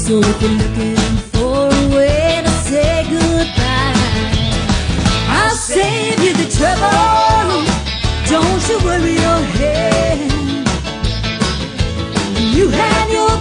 So if you're looking for a way to say goodbye, I'll save you the trouble. Don't you worry your head. You had your